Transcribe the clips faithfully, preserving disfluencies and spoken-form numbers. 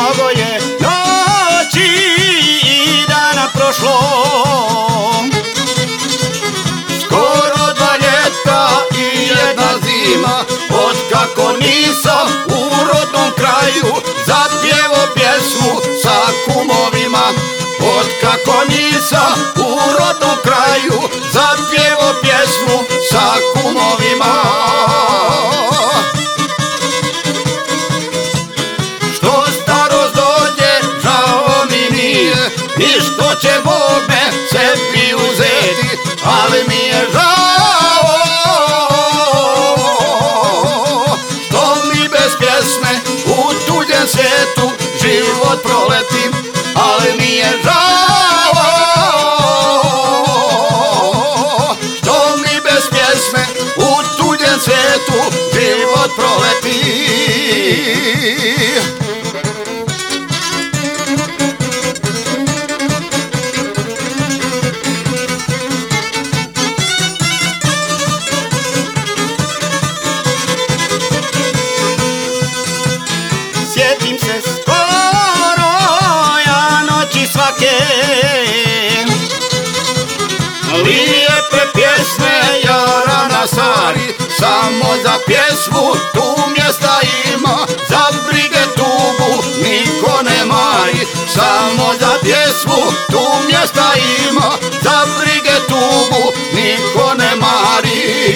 mnogo je noći i dana prošlo, skoro dva ljeta i jedna zima, otkako nisam u rodnom kraju zapjevo pjesmu sa kumovima. Otkako nisam u rodnom kraju zapjevo pjesmu sa kumovima. Što starost dođe, žao mi nije, i što će Bog me sebi uzeti, ali mi je žao što mi bez pjesme u tuđem svijetu život proletim, ali mi je žao što mi bez pjesme u tuđem svijetu život proleti. Sjetim se skoro ja noći svake, lijepe pjesme Jarana Sari, samo za pjesmu tu mjesta ima, za brige tugu niko ne mari. Samo za pjesmu tu mjesta ima, za brige tugu niko ne mari.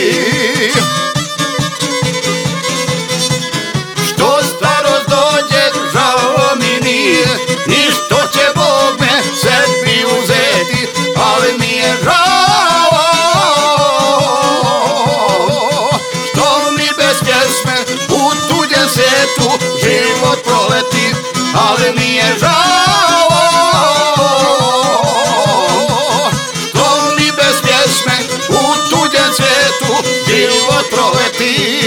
Što starost dođe, žao mi nije, i što će Bog me sebi uzeti, ali mi je žao što mi bez pjesme u tuđem svijetu život proleti, ali mi je žao što mi bez pjesme u tuđem svijetu život proleti.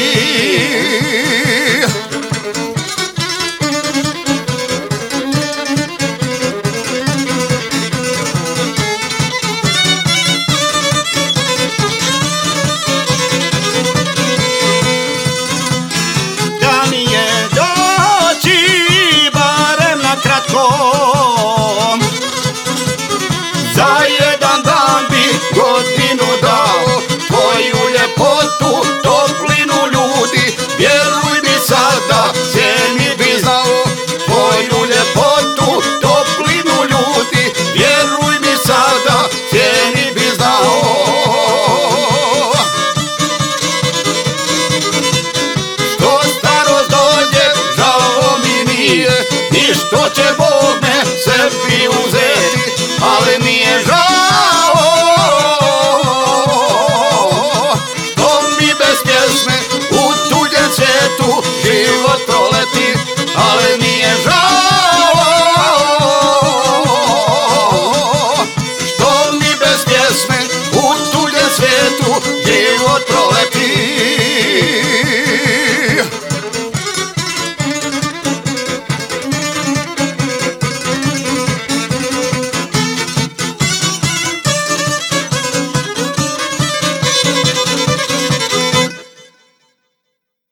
Za jedan dan bi godinu dao, tvoju ljepotu, toplinu ljudi, vjeruj mi sada, cijeni bi znao. Tvoju ljepotu, toplinu ljudi, vjeruj mi sada, cijeni bi znao. Što starost dođe, žao mi nije, i što će Bog me sebi